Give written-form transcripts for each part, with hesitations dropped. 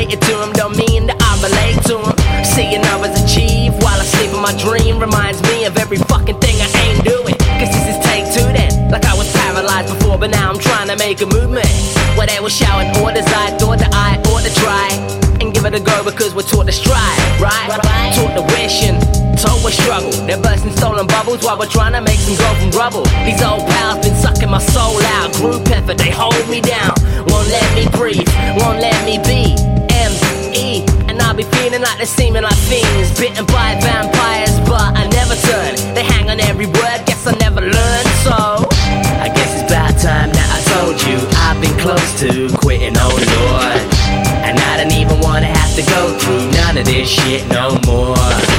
related to him don't mean that I relate to him. Seeing others achieve while I sleep in my dream reminds me of every fucking thing I ain't doing. Cause this is take two then. Like I was paralyzed before, but now I'm trying to make a movement. Where they were shouting orders, I thought that I ought to try and give it a go because we're taught to strive, right? Taught to wish and told we struggle. They're bursting stolen bubbles while we're trying to make some gold from rubble. These old pals been sucking my soul out. Group effort, they hold me down. Won't let me breathe, won't let me be. M.E. And I'll be feeling like they're seeming like fiends, bitten by vampires, but I never turn. They hang on every word, guess I never learned. So I guess it's about time that I told you I've been close to quitting, oh Lord. And I don't even wanna have to go through none of this shit no more.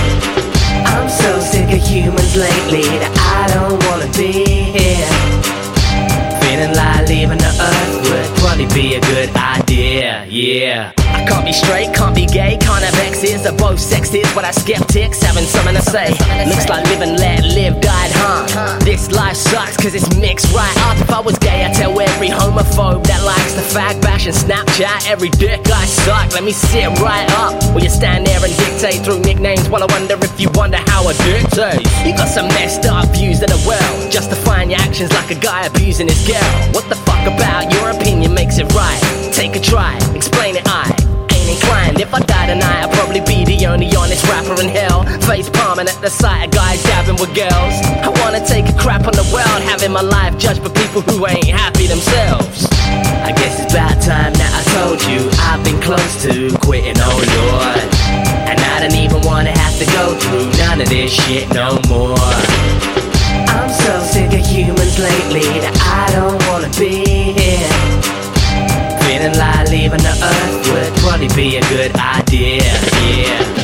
I'm so sick of humans lately that I don't wanna be here. Feeling like leaving the earth would probably be a good idea, yeah. I can't be straight, can't be gay, can't have exes, they're both sexes, but I skeptics having something to say. Looks like live and let live died, huh? This life sucks cause it's mixed right up. If I was gay I'd tell every homophobe that likes the fag bash and Snapchat every dick I suck. Let me sit right up while you stand there and dictate through nicknames while I wonder if you wonder how I dictate. You got some messed up views of the world, justifying your actions like a guy abusing his girl. What the fuck about your opinion makes it right? Take a try, explain it, I ain't inclined. If I die tonight I'll probably be the only honest rapper in hell, face palming at the sight of guys dabbing with girls. I wanna take a crap on the world, having my life judged by people who ain't happy themselves. I guess it's about time that I told you I've been close to quitting, oh Lord. And I don't even wanna have to go through none of this shit no more. I'm so sick of humans lately that I don't wanna be here. Feeling like leaving the earth would probably be a good idea, yeah.